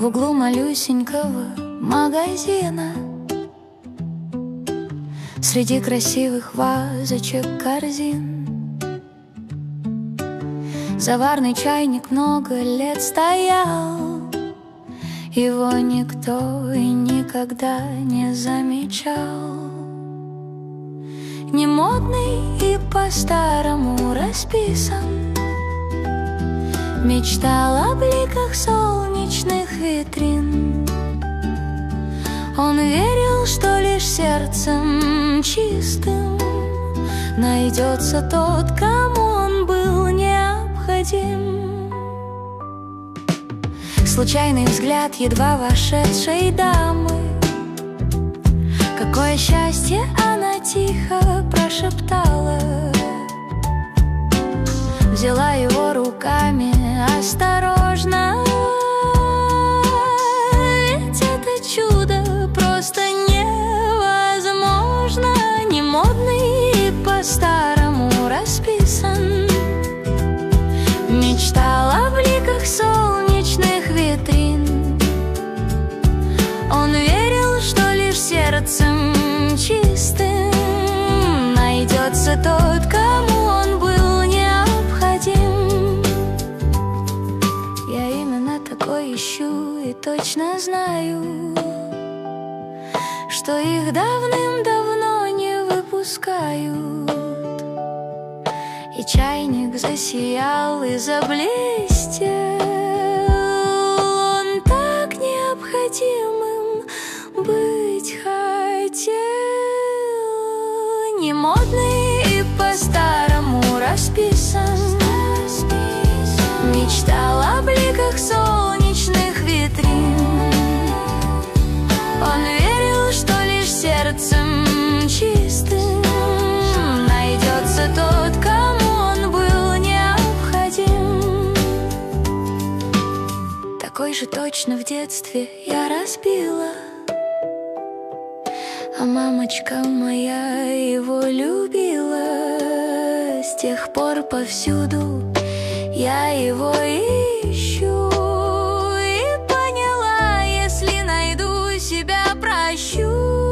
углу малюсенького магазина среди красивых вазочек, корзин заварный чайник много лет стоял. Его никто и никогда не замечал. Не модный и по-старому расписан, мечтал о бликах солнечных витрин. Он верил, что лишь сердцем чистым найдется тот, кому он был необходим. Случайный взгляд едва вошедшей дамы, какое счастье, она тихо прошептала. Взяла его руками осторожно, ведь это чудо просто невозможно. Не модный и по-старому расписан, мечтал о бликах солнечных витрин. Он верил, что лишь сердцем чистым найдется тот, кому он был необходим. Я именно такой ищу и точно знаю, что их давным-давно не выпускают. И чайник засиял и заблестел, он так необходимым быть хотел. Не модный и по-старому расписан, мечтал о бликах солнечных витрин. Он верил, что лишь сердцем чистым найдется тот, кому он был необходим. Такой же точно в детстве я разбила, а мамочка моя его любила. С тех пор повсюду я его ищу и поняла, если найду, себя прощу.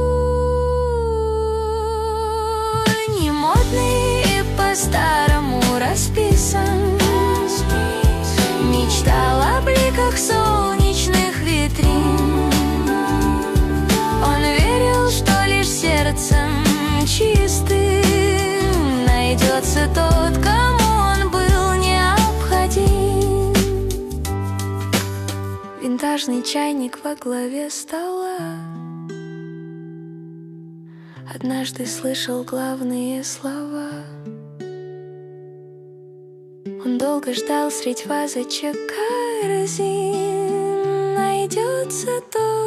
Не модный и по-старому расписан, мечтал о бликах солнечных витрин. Он верил, что лишь сердцем чистым найдется тот, кому он был необходим. Винтажный чайник во главе стола однажды слышал главные слова. Он долго ждал средь вазочек, корзин найдется тот,